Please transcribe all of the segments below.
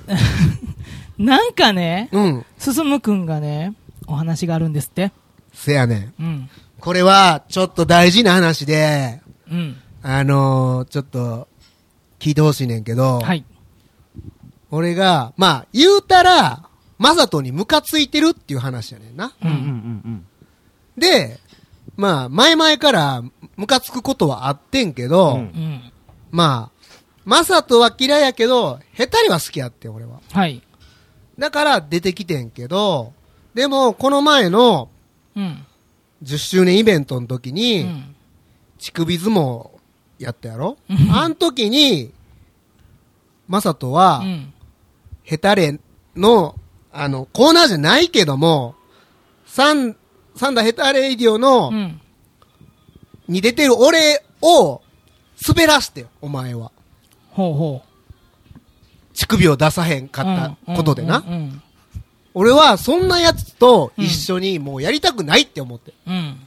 なんかね、 うん。 進くんがね、お話があるんですって。 せやねん。 うん。 これは、ちょっと大事な話で、 うん。 ちょっと、聞いてほしいねんけど、 はい。 俺が、まあ、言うたら、マサトにムカついてるっていう話やねんな。 うん。 で、まあ、前々からムカつくことはあってんけど、 うん。 まあ、マサトは嫌いやけど、下手には好きやってん、俺は。 はい。 だから出てきてんけど、でも、この前のうん。 10周年イベントの時うに、 ん。 乳首相撲やったやろうんあん時に、マサトはう、ん。 ヘタレの、コーナーじゃないけども、サンダヘタレイディオの、 うん。 に出てる俺を滑らしてよ、お前は。 ほうほ乳首を出さへんかう。 ったことでな。 うん。 俺はそんなやつと一緒にもうやりたくないって思って。 うん。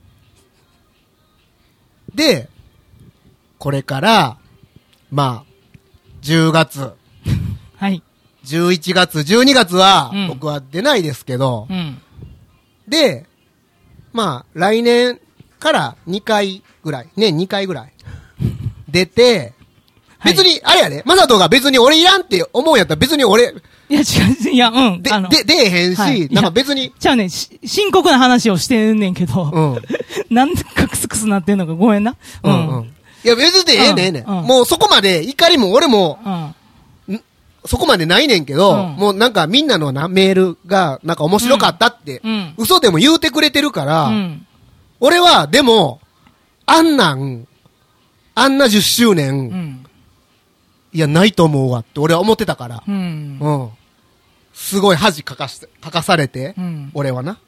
で、これから、まあ、10月、 はい。 11月、12月はうん僕は出ないですけど、 うん。 で、まあ、来年から2回ぐらい、年2回ぐらい、出て、別に、あれやで、マサトが別に俺いらんって思うんやったら別に俺、 いや、違う、いや、うん。 出えへんし、 はいなんか別に、 じゃあね、深刻な話をしてんねんけど、 うん。 なんでクスクスなってんのかごめんな。 うんうん。いや別にええねんええねん。 うんもうそこまで怒りも俺も、 うん。 そこまでないねんけど、 うんもうなんかみんなのな、メールがなんか面白かったって、 うん。 嘘でも言うてくれてるから、 うん。 俺はでも、あんな10周年、 うん。 いや、ないと思うわって俺は思ってたから。 うん。 うん。すごい恥かかされて、 うん。 俺はな。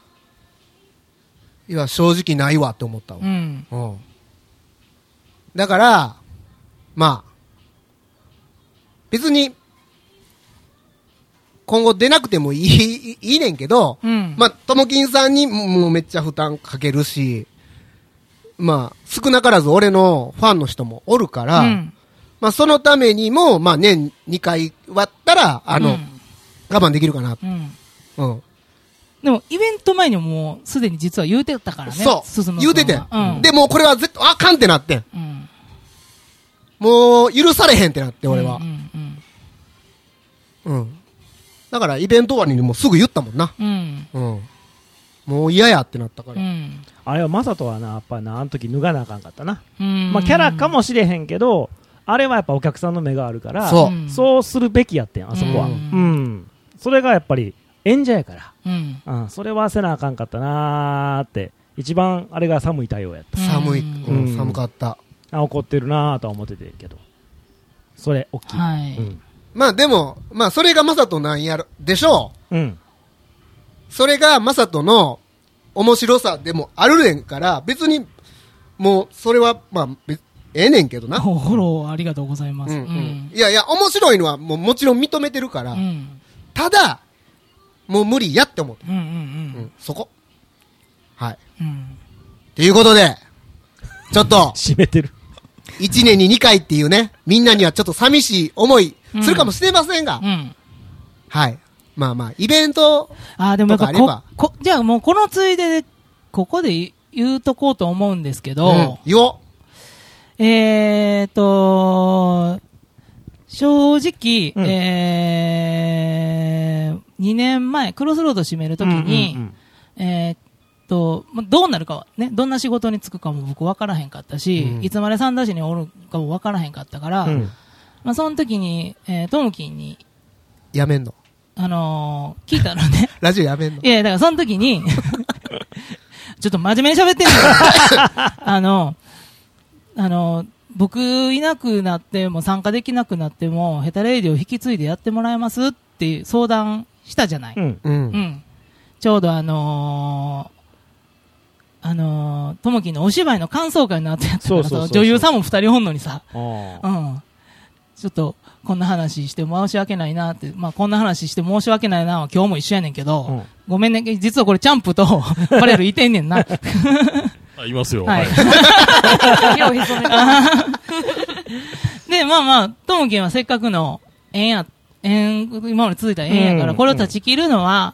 いや、正直ないわって思ったわ。 うん。 うん。だから、まあ、別に、今後出なくてもいいねんけど、 うん。 まあ、ともきんさんにもうめっちゃ負担かけるし、まあ、少なからず俺のファンの人もおるから、 うん。 まあ、そのためにも、まあ、年2回割ったら、我慢できるかな。 うん。 うん。 でも、イベント前にももうすでに実は言うてたからね。 そう。言うててん。 うん。 で、もうこれは絶対あかんってなってん。 うん。 もう、許されへんってなって、俺はう。ん。 うん。だから、イベント終わりにもうすぐ言ったもんな。 うん。 うん。もう嫌やってなったから。 うん。 あれはマサトはな、やっぱな、あの時脱がなあかんかったな。 うん。 まあ、キャラかもしれへんけど、あれはやっぱお客さんの目があるから、 そううんそうするべきやってん、あそこは。 ううんん。それがやっぱり演者やから。 うん。 うん。それはせなあかんかったなーって。一番あれが寒い対応やった。 寒い。 うんうん、寒かった。 あ、怒ってるなーとは思っててんけど。それ、大きい。 はい。 うん。 まあでも、まあそれがマサトなんやろ、でしょう。 うん。 それがマサトの面白さでもあるねんから、別に、もう、それは、まあ、ええねんけどな。 フォローありがとうございます。 うんうん。いやいや、面白いのはもちろん認めてるから、 うん。 ただ、もう無理やって思ってる。 うん。う。 うんん、そこ。はい。 うん。 ということで、ちょっと、 締めてる。 1年に2回っていうね、みんなにはちょっと寂しい思いするかもしれませんが、 うん。 はい。まあまあ、イベント、 あ、でもやっぱとかあればじゃあもうこのついで、ここで言うとこうと思うんですけど、 うん、よ、 正直、 うん 2年前、クロスロード締めるときに、まあどうなるかはね、どんな仕事に就くかも僕分からへんかったし、 うんいつまで三田市におるかも分からへんかったから、 うん。 まあその時に、トムキンに、 やめんの。 聞いたのね。 ラジオやめんの。 いや、だからその時に、ちょっと真面目に喋ってんの僕いなくなっても参加できなくなっても、ヘタレイディを引き継いでやってもらえますっていう相談したじゃない。 うん。 う。 うんん。ちょうどともきのお芝居の感想会の後やったからさ、 そうそうそうそう女優さんも二人おんのにさ、 あーうん。ちょっと、こんな話して申し訳ないなって、まあこんな話して申し訳ないなは今日も一緒やねんけど、 うんごめんね、実はこれチャンプとパレルいてんねんな。 あ、いますよ。 はい。 手を潜めた。 で、まあまあ、ともきんはせっかくの縁今まで続いた縁やから、 うんこれを断ち切るのは、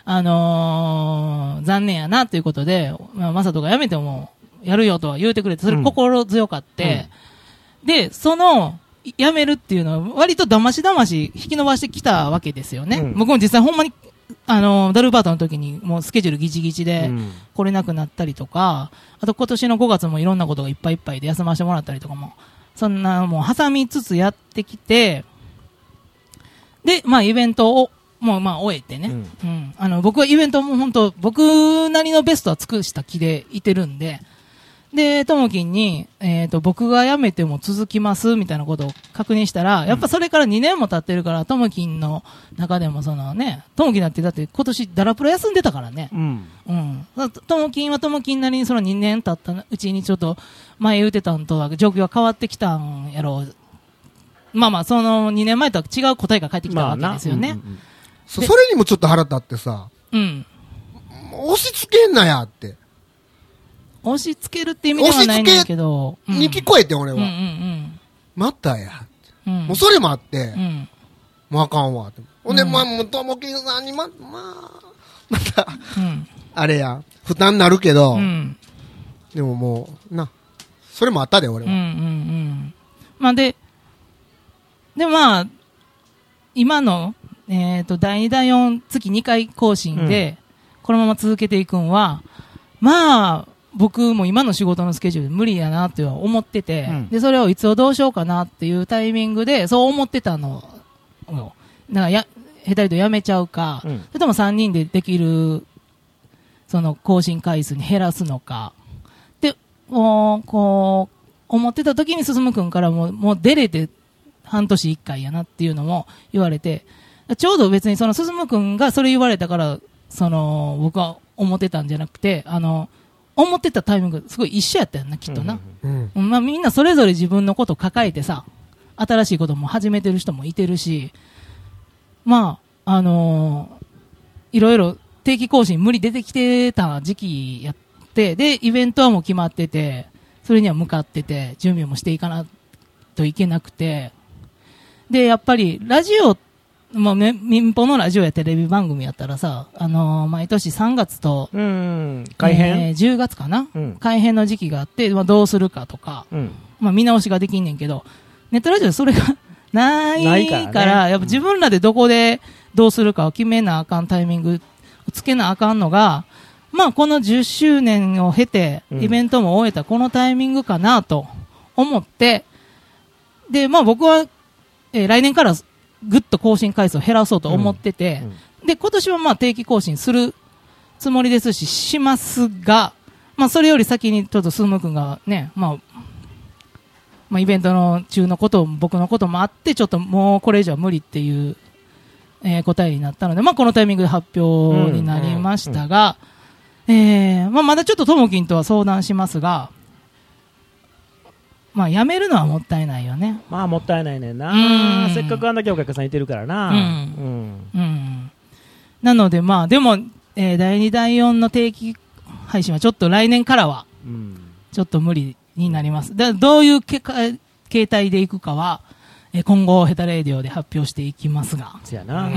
残念やなということで、まさとが辞めてもやるよとは言うてくれて、それ心強かって、で、辞めるっていうのは割とだましだまし引き伸ばしてきたわけですよね。僕も実際ほんまに、ダルバートの時にもうスケジュールギチギチで来れなくなったりとか、あと今年の5月もいろんなことがいっぱいいっぱいで休ませてもらったりとかも、そんなもう挟みつつやってきて、で、まあイベントを、もうまあ終えてね、僕はイベントも本当僕なりのベストは尽くした気でいてるんで、で、ともきんに、僕が辞めても続きますみたいなことを確認したら、やっぱそれから2年も経ってるから、ともきんの中でもそのね、ともきんだってだって今年ダラプロ休んでたからね。ともきんはともきんなりにその2年経ったうちにちょっと前言うてたんとは状況が変わってきたんやろう。まあまあ、その2年前とは違う答えが返ってきたわけですよね。 それにもちょっと腹立ってさ、押し付けんなやって。 押し付けるって意味ではないんだけど。 に聞こえて、俺は。またや。もうそれもあって、もうあかんわって。ほんで、まあ、もう、ともきんさんにまた、あれや、負担になるけど、でももう、それもあったで、俺は。 まあでまあ、今の、第2、第4、月2回更新で、このまま続けていくんは、まあ、僕も今の仕事のスケジュール無理やなって思ってて、で、それをいつをどうしようかなっていうタイミングで、そう思ってたのを、下手とやめちゃうか、それとも3人でできる、その更新回数に減らすのか、で、こう、思ってた時に進くんからもう出れて半年1回やなっていうのも言われて、ちょうど別にその進くんがそれ言われたから、僕は思ってたんじゃなくて、思ってたタイミングすごい一緒やったよな、きっとな。まあみんなそれぞれ自分のことを抱えてさ、新しいことも始めてる人もいてるし、まあ、いろいろ定期更新無理出てきてた時期やって、で、イベントはもう決まってて、それには向かってて、準備もしていかないといけなくて、で、やっぱりラジオ、まあ、民放のラジオやテレビ番組やったらさ、毎年3月と、 改編、 10月かな、改編の時期があって、まあ、どうするかとか、まあ、見直しができんねんけど、ネットラジオでそれがないから、やっぱ自分らでどこでどうするかを決めなあかんタイミングをつけなあかんのが、まあ、この10周年を経て、イベントも終えたこのタイミングかなと思って、で、まあ僕は、来年からぐっと更新回数を減らそうと思ってて、で、今年はまあ定期更新するつもりですし、しますが、まあそれより先にちょっとスム君がね、まあイベントの中のことも僕のこともあって、ちょっともうこれ以上は無理っていう、答えになったので、まあこのタイミングで発表になりましたが、まあまだちょっとともきんとは相談しますが、まあ、やめるのはもったいないよね。 まあ、もったいないねんな。せっかくあんだけお客さんいてるからな。 なので、まあ、でも、第2、第4の定期配信はちょっと来年からは、ちょっと無理になります。どういう形態でいくかは、今後、ヘタレーディオで発表していきますが。 そうやな。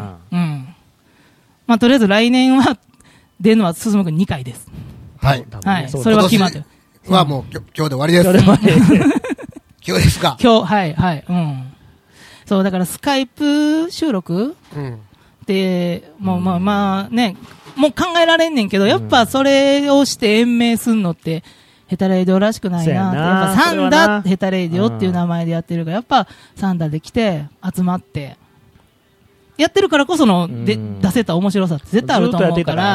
まあ、とりあえず来年は、出るのは進むくん2回です。 はい。 はい。それは決まってる。 はもう今日で終わりです。今日ですか。 今日、はい。そう、だからスカイプ収録で、もうまあね、もう考えられんねんけど、やっぱそれをして延命すんのって、ヘタレイディオらしくないな。やっぱサンダヘタレイディオっていう名前でやってるから、やっぱサンダで来て、集まって、やってるからこその出せた面白さって絶対あると思うから。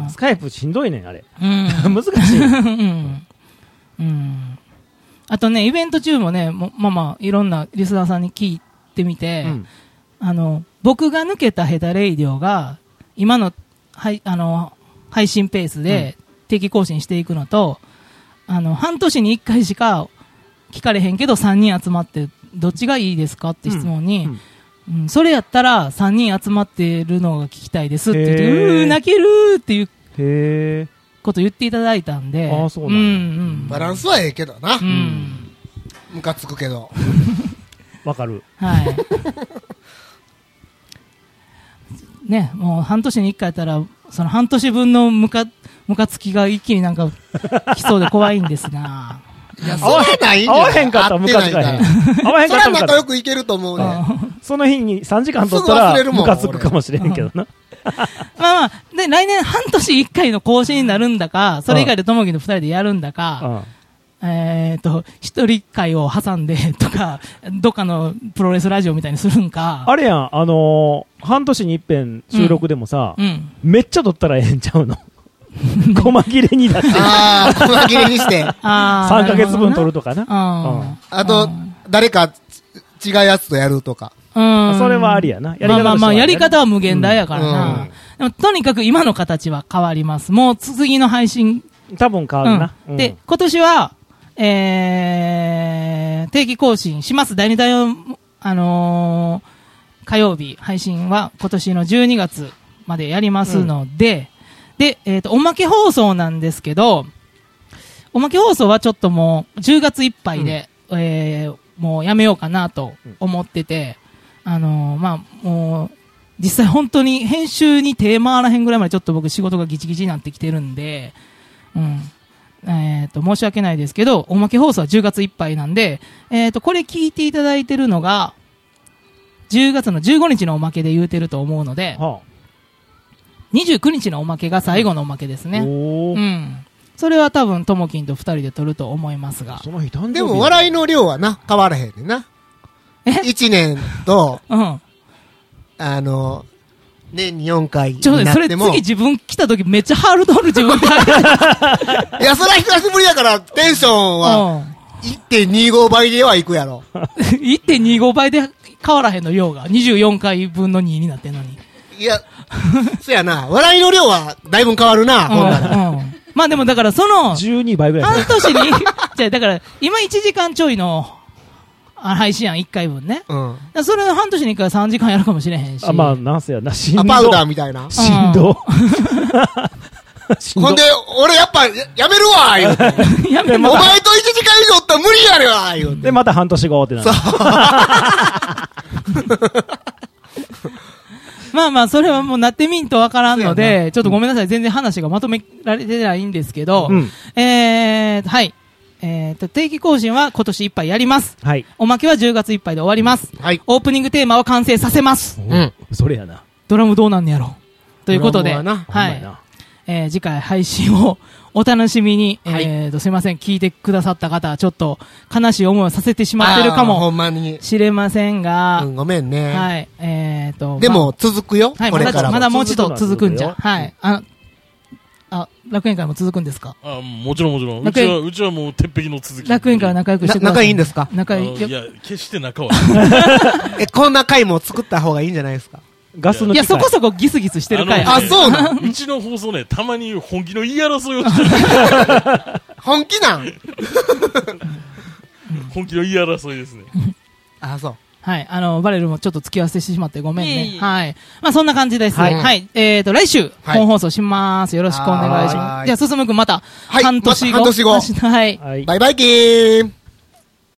スカイプしんどいねん、あれ。難しい。 あとね、イベント中もね、まあ、いろんなリスナーさんに聞いてみて、僕が抜けたヘタレイディオが、今の、配信ペースで定期更新していくのと、半年に1回しか聞かれへんけど3人集まって、どっちがいいですかって質問に、それやったら3人集まってるのが聞きたいですって言って、泣けるっていうこと言っていただいたんで。 ああ、そうなんだ。バランスはええけどな。ムカつくけど。 わかる。 はい。 ね、もう半年に1回やったら、その半年分のムカつきが一気になんか来そうで怖いんですが。 いや、それはないんじゃ合ないわへんかったらムカつかへん。合わへんかったらムカつそれは仲良くいけると思うね。 その日に3時間取ったらムカつくかもしれんけどな。 まあ、で、来年半年1回の更新になるんだか、それ以外でともきの2人でやるんだか、一人会を挟んでとか、どっかのプロレスラジオみたいにするんか。 あれやん、半年に一遍収録でもさ、めっちゃ撮ったらええんちゃうの細切れにだって。 ああ、細切れにして。 3ヶ月分撮るとかな。 あと、誰か違うやつとやるとか。 それはありやな。 やり方は無限大やからな。でもとにかく今の形は変わります。もう次の配信。 多分変わるな。 で、今年は、定期更新します。第2第4、火曜日配信は今年の12月までやりますので、で、おまけ放送なんですけど、おまけ放送はちょっともう10月いっぱいで、もうやめようかなと思ってて、もう、実際本当に編集に手回らへんぐらいまでちょっと僕仕事がギチギチになってきてるんで、申し訳ないですけど、おまけ放送は10月いっぱいなんで、これ聞いていただいてるのが、10月の15日のおまけで言うてると思うので、29日のおまけが最後のおまけですね。それは多分、ともきんと2人で撮ると思いますが。 でも、笑いの量はな、変わらへんねんな。1年と、年に4回になっても。 それ次自分来た時めっちゃハードル自分で。いや、それは久しぶりだから、テンションは、1.25 倍ではいくやろ。 1.25 倍で変わらへんの量が。24回分の2になってんのに。 いや、そやな、笑いの量はだいぶ変わるな、ほんなら。 まあでもだからその、 12倍ぐらい。 半年に、じゃあだから、今1時間ちょいの、配信やん、1回分ね。それ半年に1回3時間やるかもしれへんし。 まあ、なんせやな、 パウダーみたいな。 振動。 ほんで、俺やっぱ、やめるわ言うて。お前と1時間以上おったら無理やれわ言うて。 で、また半年後ってなる。 まあまあ、それはもうなってみんとわからんので、ちょっとごめんなさい、全然話がまとめられてないんですけど、はい。定期更新は今年いっぱいやります。はい。おまけは10月いっぱいで終わります。はい。オープニングテーマは完成させます。 それやな。 ドラムどうなんねやろ。ということで、はい。次回配信をお楽しみに、すいません、聞いてくださった方はちょっと悲しい思いをさせてしまってるかもしれませんが、 ごめんね。 はい。 でも続くよ。 はい、 これからまだもう一度続くんじゃ。はい。楽園会も続くんですか？ もちろんもちろん。うちはもう鉄壁の続き。 楽園会は仲良くしてください。 仲いいんですか？ 仲いい。 いや、決して仲は。 こんな会も作った方がいいんじゃないですか？ ガスのいや、そこそこギスギスしてる回。 そうなの？ うちの放送ね、たまに本気の言い争いをしてる。 本気なん本気の言い争いですね。 そう。 はい。バレルもちょっと付き合わせてしまってごめんね。はい。まあ、そんな感じです。はい。来週、本放送します。よろしくお願いします。じゃあ、進むくんまた、半年後。 半年後。 はい。 バイバイキーン。